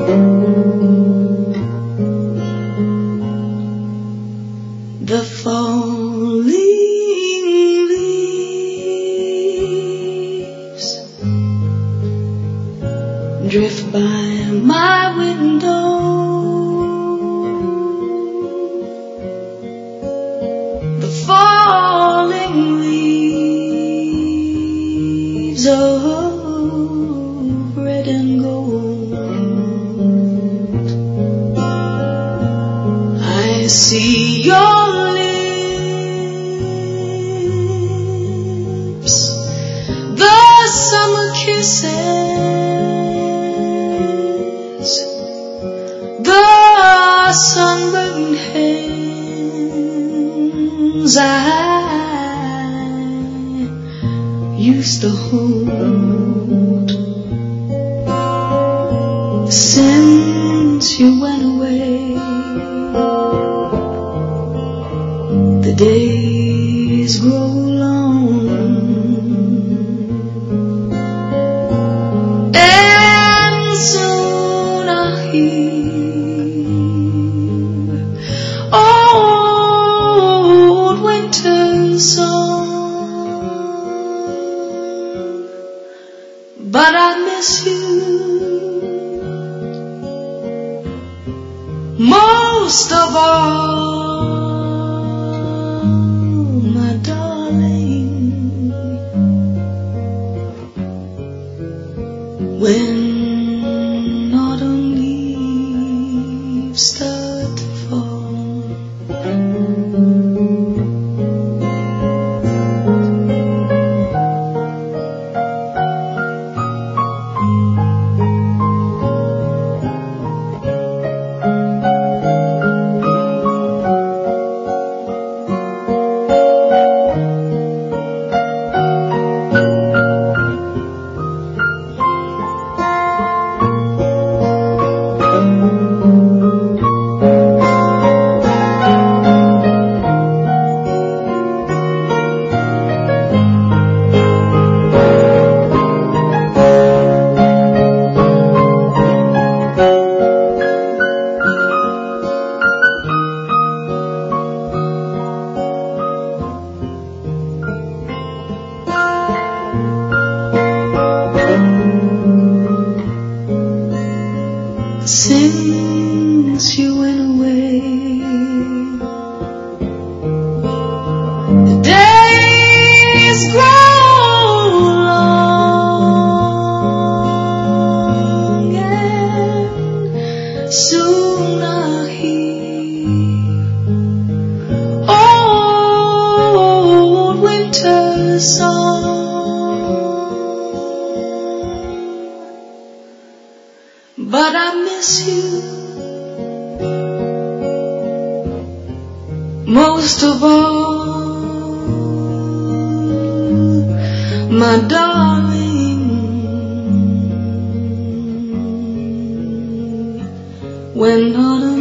The falling leaves drift by my window. The falling leaves of red and gold. I see your lips, the summer kisses, the sunburned hands I used to hold. Since you went away, the days grow long, and soon I'll hear old winter's song. But I miss you most of all, my darling. When autumn leaves start to fall, since you went away, the days grow long, and soon I'll hear old winter's song. But I miss you most of all, my darling. When autumn